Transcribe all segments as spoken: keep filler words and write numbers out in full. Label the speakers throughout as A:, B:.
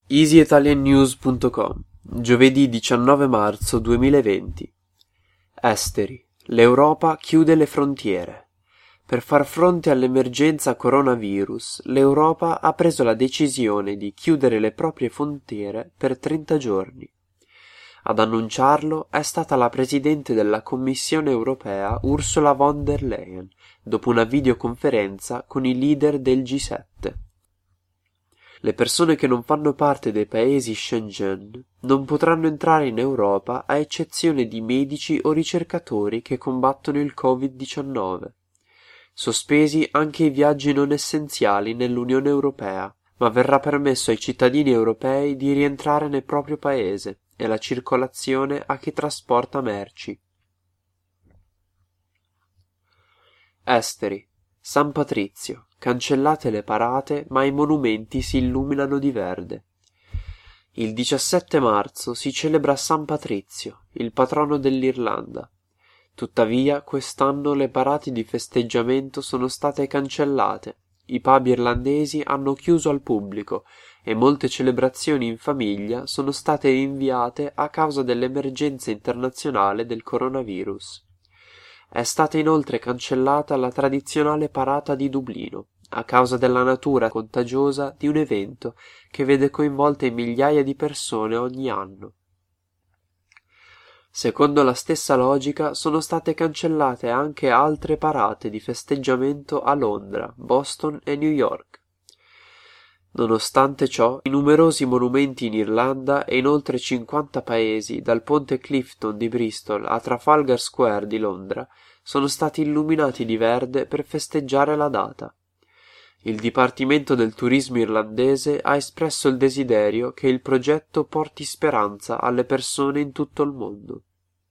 A: easy italian news punto com, giovedì diciannove marzo duemilaventi. Esteri. L'Europa chiude le frontiere. Per far fronte all'emergenza coronavirus, l'Europa ha preso la decisione di chiudere le proprie frontiere per trenta giorni. Ad annunciarlo è stata la Presidente della Commissione europea Ursula von der Leyen, dopo una videoconferenza con i leader del G sette. Le persone che non fanno parte dei paesi Schengen non potranno entrare in Europa a eccezione di medici o ricercatori che combattono il covid diciannove. Sospesi anche i viaggi non essenziali nell'Unione Europea, ma verrà permesso ai cittadini europei di rientrare nel proprio paese e la circolazione a chi trasporta merci. Esteri. San Patrizio. Cancellate le parate, ma i monumenti si illuminano di verde. Il diciassette marzo si celebra San Patrizio, il patrono dell'Irlanda. Tuttavia, quest'anno le parate di festeggiamento sono state cancellate, i pub irlandesi hanno chiuso al pubblico e molte celebrazioni in famiglia sono state rinviate a causa dell'emergenza internazionale del coronavirus. È stata inoltre cancellata la tradizionale parata di Dublino, a causa della natura contagiosa di un evento che vede coinvolte migliaia di persone ogni anno. Secondo la stessa logica sono state cancellate anche altre parate di festeggiamento a Londra, Boston e New York. Nonostante ciò, i numerosi monumenti in Irlanda e in oltre cinquanta paesi, dal ponte Clifton di Bristol a Trafalgar Square di Londra, sono stati illuminati di verde per festeggiare la data. Il Dipartimento del Turismo irlandese ha espresso il desiderio che il progetto porti speranza alle persone in tutto il mondo.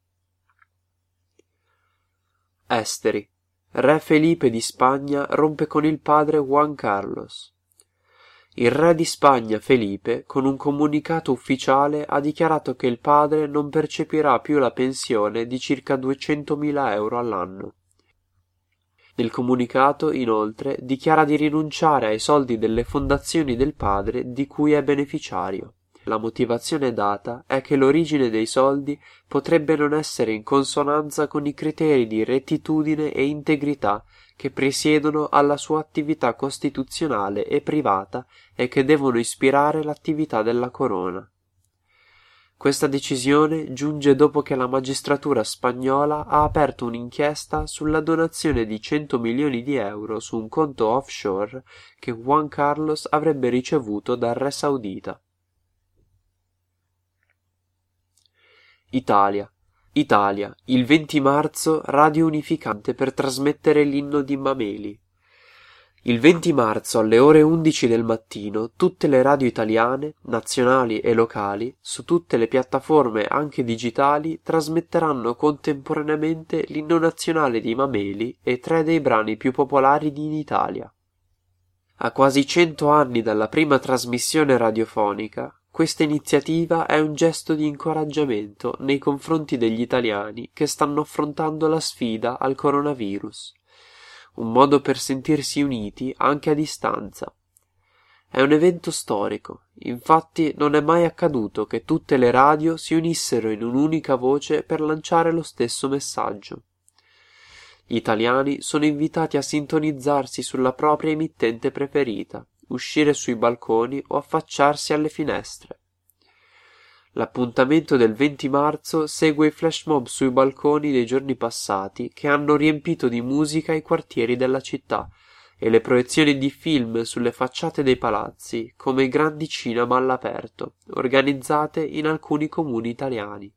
A: Esteri. Re Felipe di Spagna rompe con il padre Juan Carlos. Il re di Spagna Felipe, con un comunicato ufficiale, ha dichiarato che il padre non percepirà più la pensione di circa duecentomila euro all'anno. Nel comunicato, inoltre, dichiara di rinunciare ai soldi delle fondazioni del padre di cui è beneficiario. La motivazione data è che l'origine dei soldi potrebbe non essere in consonanza con i criteri di rettitudine e integrità che presiedono alla sua attività costituzionale e privata e che devono ispirare l'attività della corona. Questa decisione giunge dopo che la magistratura spagnola ha aperto un'inchiesta sulla donazione di cento milioni di euro su un conto offshore che Juan Carlos avrebbe ricevuto dal re saudita. Italia. Italia, il venti marzo, radio unificante per trasmettere l'inno di Mameli. Il venti marzo alle ore undici del mattino tutte le radio italiane, nazionali e locali, su tutte le piattaforme anche digitali, trasmetteranno contemporaneamente l'inno nazionale di Mameli e tre dei brani più popolari in Italia. A quasi cento anni dalla prima trasmissione radiofonica, questa iniziativa è un gesto di incoraggiamento nei confronti degli italiani che stanno affrontando la sfida al coronavirus. Un modo per sentirsi uniti anche a distanza. È un evento storico, infatti non è mai accaduto che tutte le radio si unissero in un'unica voce per lanciare lo stesso messaggio. Gli italiani sono invitati a sintonizzarsi sulla propria emittente preferita, uscire sui balconi o affacciarsi alle finestre. L'appuntamento del venti marzo segue i flash mob sui balconi dei giorni passati che hanno riempito di musica i quartieri della città e le proiezioni di film sulle facciate dei palazzi come i grandi cinema all'aperto, organizzate in alcuni comuni italiani.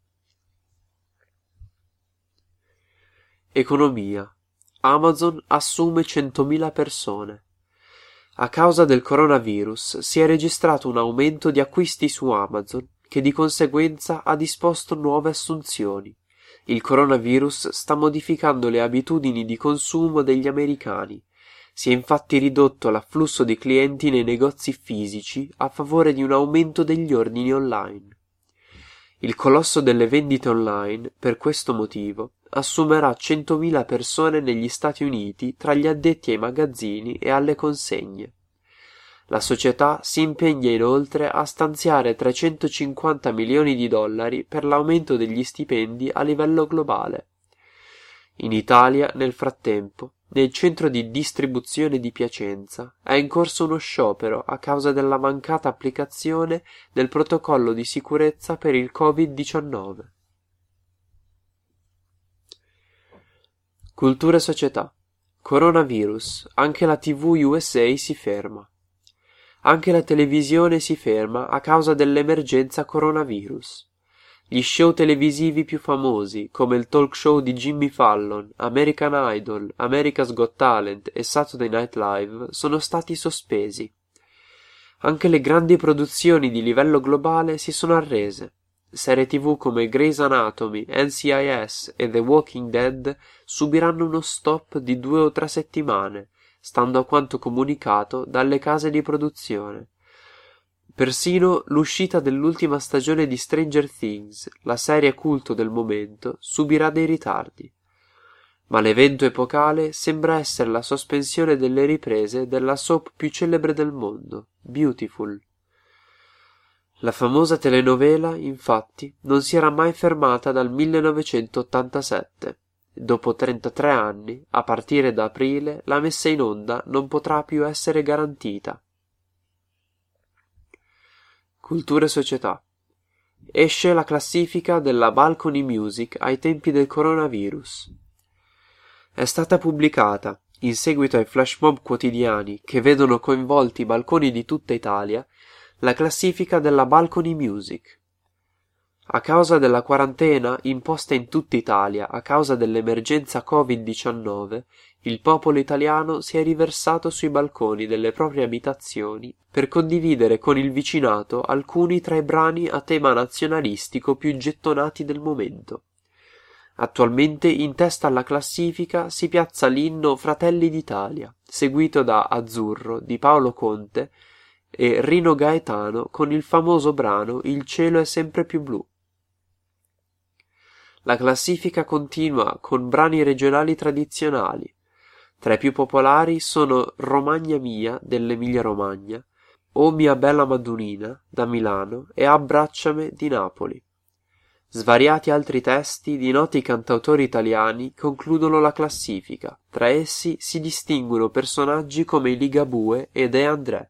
A: Economia. Amazon assume centomila persone. A causa del coronavirus si è registrato un aumento di acquisti su Amazon che di conseguenza ha disposto nuove assunzioni. Il coronavirus sta modificando le abitudini di consumo degli americani. Si è infatti ridotto l'afflusso di clienti nei negozi fisici a favore di un aumento degli ordini online. Il colosso delle vendite online, per questo motivo, assumerà centomila persone negli Stati Uniti tra gli addetti ai magazzini e alle consegne. La società si impegna inoltre a stanziare trecentocinquanta milioni di dollari per l'aumento degli stipendi a livello globale. In Italia, nel frattempo, nel centro di distribuzione di Piacenza è in corso uno sciopero a causa della mancata applicazione del protocollo di sicurezza per il covid diciannove. Cultura e società. Coronavirus. Anche la tivù U S A si ferma. Anche la televisione si ferma a causa dell'emergenza coronavirus. Gli show televisivi più famosi, come il talk show di Jimmy Fallon, American Idol, America's Got Talent e Saturday Night Live, sono stati sospesi. Anche le grandi produzioni di livello globale si sono arrese. Serie tivù come Grey's Anatomy, N C I S e The Walking Dead subiranno uno stop di due o tre settimane, stando a quanto comunicato dalle case di produzione. Persino l'uscita dell'ultima stagione di Stranger Things, la serie culto del momento, subirà dei ritardi. Ma l'evento epocale sembra essere la sospensione delle riprese della soap più celebre del mondo, Beautiful. La famosa telenovela, infatti, non si era mai fermata dal millenovecentottantasette. Dopo trentatré anni, a partire da aprile, la messa in onda non potrà più essere garantita. Cultura e società. Esce la classifica della Balcony Music ai tempi del coronavirus. È stata pubblicata, in seguito ai flash mob quotidiani che vedono coinvolti i balconi di tutta Italia, la classifica della Balcony Music. A causa della quarantena imposta in tutta Italia a causa dell'emergenza covid diciannove, il popolo italiano si è riversato sui balconi delle proprie abitazioni per condividere con il vicinato alcuni tra i brani a tema nazionalistico più gettonati del momento. Attualmente in testa alla classifica si piazza l'inno Fratelli d'Italia, seguito da Azzurro di Paolo Conte e Rino Gaetano con il famoso brano Il cielo è sempre più blu. La classifica continua con brani regionali tradizionali. Tra i più popolari sono Romagna mia dell'Emilia-Romagna, O mia bella Madonnina da Milano e Abbracciame di Napoli. Svariati altri testi di noti cantautori italiani concludono la classifica. Tra essi si distinguono personaggi come i Ligabue e De André.